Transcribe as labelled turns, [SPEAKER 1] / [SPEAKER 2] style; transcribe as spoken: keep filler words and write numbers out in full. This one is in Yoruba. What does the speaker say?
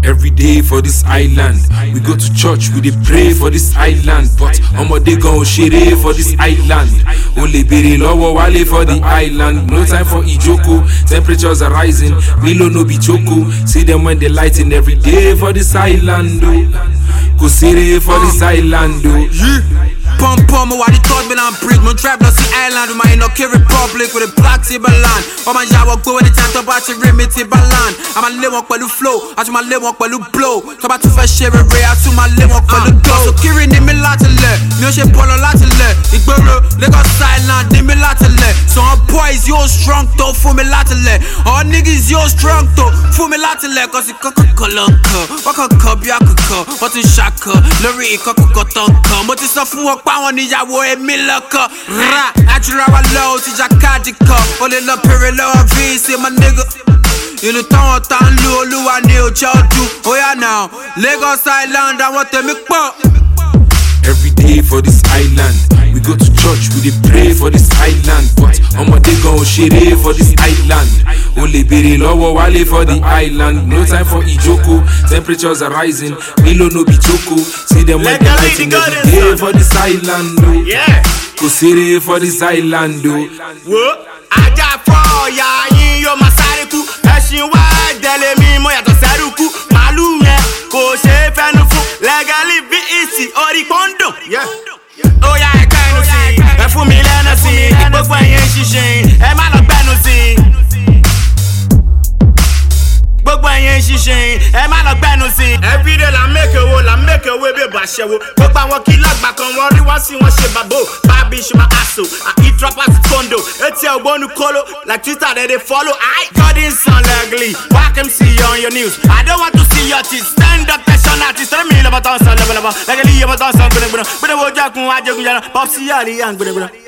[SPEAKER 1] Every day for this island, we go to church, we dey pray for this island. But ọmọdé gan ò ṣeré for this island. O lè béèrè lọ́wọ́ Wálé for the island. No time for ìjókòó, temperatures are rising. Milo no be choco, see them when they lighting every day for this island. Kò ṣeré for this island.
[SPEAKER 2] Pum pum, why the thought been on bridge? Mon trap lost the island with my Inoki Republic with a black table land. Oh my job, go with the time to batch a remit balan. I'm a lemon pelu flow, I do my lemon pelu blow. So about to first share a ray, I do my lemon pelu go. So Kirin in me latele, no shit polo latele. Igboro, Lagos Island, in me latele. So our boys, yo strong though, for me latele. All niggas, yo strong though, for me latele. Cause it coca cola, what a cup, yakaka, what is shaka, Lori, coca cotonka, what is a fool. Power níyàwó èmi lọ́kọ̀ ra àjùra wa lọ ti jàkadì kan ó lè lọ pèrè lọ́wọ́ V C my nigga ìlú táwọn tá ń lu olúwa ní ọjọ́ ọdún ó yá now Lagos Island àwọn tèmi pọ̀.
[SPEAKER 1] Every day for this island, we go to church, we dey pray for this island. But ọmọdé gan ò ṣeré for this island. O lè béèrè lọ́wọ́ Wálé for the island. No time for ìjókòó, temperatures are rising. Milo no be choco, see them when they lighting every day for this island. Kò ṣeré for this island.
[SPEAKER 3] Wo ajá fọ́ ọ̀yà yín yóò máa sáré kú. Ẹṣin wá ẹ̀dẹ̀lẹ̀ mi mo yàtọ̀ sẹ́rùkú. Màálù yẹn kò ṣe é fẹ́nu fún. Legally bí ìsì orí pọ́ńdùn. Ó yá ẹ̀ka ẹnu sí i, ẹ fún mi lẹ́nu sí i. Gbogbo ẹ̀yin ṣiṣẹ́ ẹ má lọ gbẹ́nu sí i. Gbogbo ẹ̀yin ṣiṣẹ́ ẹ má lọ gbẹ́nu sí i. Everyday la make owó la make owó bí ìbò àṣẹwó. Gbogbo àwọn kí lágbà kan wọ́n rí wá sí wọn ṣe bàbó. Bábí ṣe máa aṣọ, I eat rappers condo. Etí ẹ̀ ògbónú kóló, like Twitter they dey follow. I got in son legally, whack M C on your news. I don't want to see your teeth, stand up tension artist. Tell me lọ́bọ̀ tán sàn lọ́bọ̀lọ́bọ̀. Legally yẹ bọ̀ tán sàn gbẹ̀rẹ̀gbẹ̀rẹ̀. Gbẹ̀rẹ̀ wo jákun ajẹ́gun yàrá, pop sí yàrá ìyá gbẹ̀rẹ̀gbẹ̀rẹ̀.